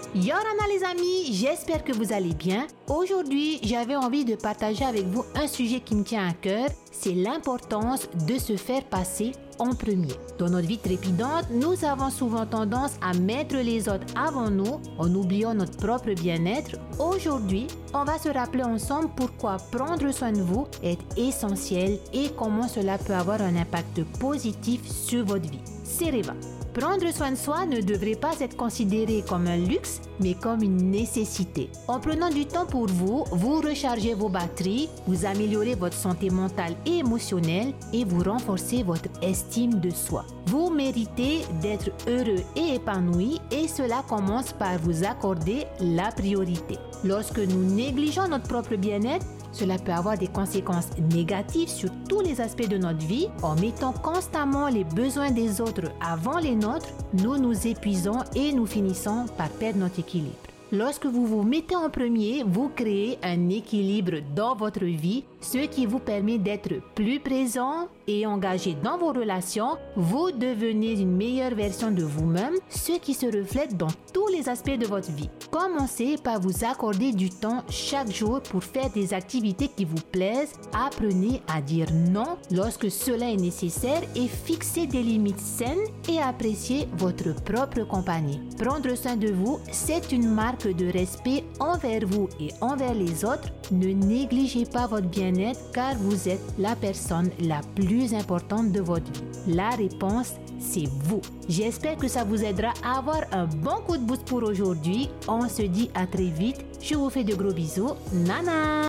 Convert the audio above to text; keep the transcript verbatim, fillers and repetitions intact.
Yorana les amis, j'espère que vous allez bien. Aujourd'hui, j'avais envie de partager avec vous un sujet qui me tient à cœur, c'est l'importance de se faire passer en premier. Dans notre vie trépidante, nous avons souvent tendance à mettre les autres avant nous en oubliant notre propre bien-être. Aujourd'hui, on va se rappeler ensemble pourquoi prendre soin de vous est essentiel et comment cela peut avoir un impact positif sur votre vie. C'est Reva. Prendre soin de soi ne devrait pas être considéré comme un luxe, mais comme une nécessité. En prenant du temps pour vous, vous rechargez vos batteries, vous améliorez votre santé mentale et émotionnelle et vous renforcez votre estime de soi. Vous méritez d'être heureux et épanoui et cela commence par vous accorder la priorité. Lorsque nous négligeons notre propre bien-être, cela peut avoir des conséquences négatives sur tous les aspects de notre vie. En mettant constamment les besoins des autres avant les nôtres, nous nous épuisons et nous finissons par perdre notre équilibre. Lorsque vous vous mettez en premier, vous créez un équilibre dans votre vie, ce qui vous permet d'être plus présent et engagé dans vos relations. Vous devenez une meilleure version de vous-même, ce qui se reflète dans tous les aspects de votre vie. Commencez par vous accorder du temps chaque jour pour faire des activités qui vous plaisent. Apprenez à dire non lorsque cela est nécessaire et fixez des limites saines et appréciez votre propre compagnie. Prendre soin de vous, c'est une marque de respect envers vous et envers les autres. Ne négligez pas votre bien-être car vous êtes la personne la plus importante de votre vie. La réponse, c'est vous. J'espère que ça vous aidera à avoir un bon coup de boost pour aujourd'hui. On se dit à très vite. Je vous fais de gros bisous. Nana!